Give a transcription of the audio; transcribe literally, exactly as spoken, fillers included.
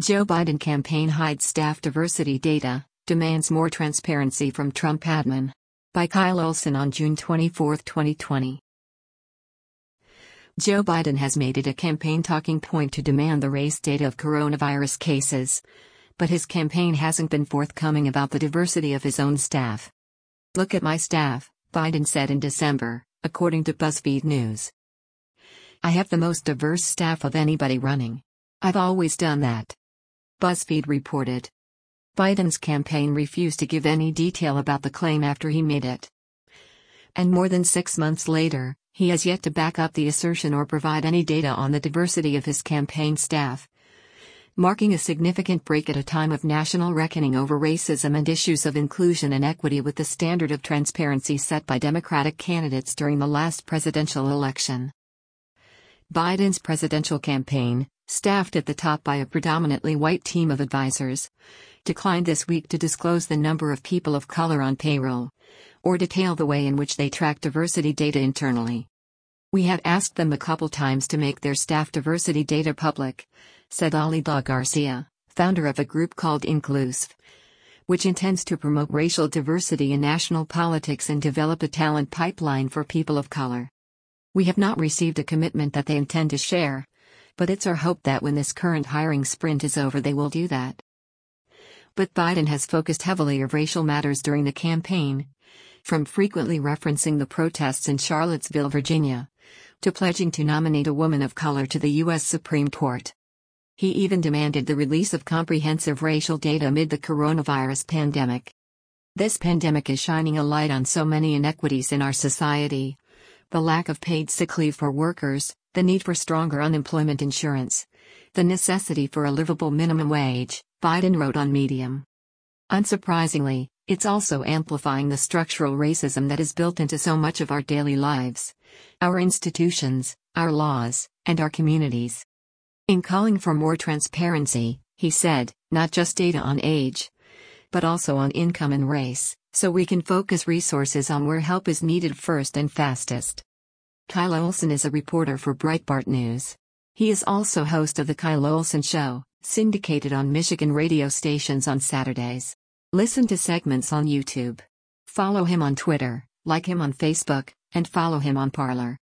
Joe Biden campaign hides staff diversity data, demands more transparency from Trump admin. By Kyle Olson on June twenty-fourth, twenty twenty. Joe Biden has made it a campaign talking point to demand the race data of coronavirus cases. But his campaign hasn't been forthcoming about the diversity of his own staff. "Look at my staff," Biden said in December, according to BuzzFeed News. "I have the most diverse staff of anybody running. I've always done that," BuzzFeed reported. Biden's campaign refused to give any detail about the claim after he made it. And more than six months later, he has yet to back up the assertion or provide any data on the diversity of his campaign staff, marking a significant break at a time of national reckoning over racism and issues of inclusion and equity with the standard of transparency set by Democratic candidates during the last presidential election. Biden's presidential campaign, staffed at the top by a predominantly white team of advisors, declined this week to disclose the number of people of color on payroll, or detail the way in which they track diversity data internally. "We have asked them a couple times to make their staff diversity data public," said Alida Garcia, founder of a group called Inclusive, which intends to promote racial diversity in national politics and develop a talent pipeline for people of color. "We have not received a commitment that they intend to share, but it's our hope that when this current hiring sprint is over they will do that." But Biden has focused heavily on racial matters during the campaign, from frequently referencing the protests in Charlottesville, Virginia, to pledging to nominate a woman of color to the U S Supreme Court. He even demanded the release of comprehensive racial data amid the coronavirus pandemic. "This pandemic is shining a light on so many inequities in our society. The lack of paid sick leave for workers, the need for stronger unemployment insurance, the necessity for a livable minimum wage," Biden wrote on Medium. Unsurprisingly, it's also amplifying the structural racism that is built into so much of our daily lives, our institutions, our laws, and our communities. In calling for more transparency, he said, "Not just data on age, but also on income and race, so we can focus resources on where help is needed first and fastest." Kyle Olson is a reporter for Breitbart News. He is also host of The Kyle Olson Show, syndicated on Michigan radio stations on Saturdays. Listen to segments on YouTube. Follow him on Twitter, like him on Facebook, and follow him on Parler.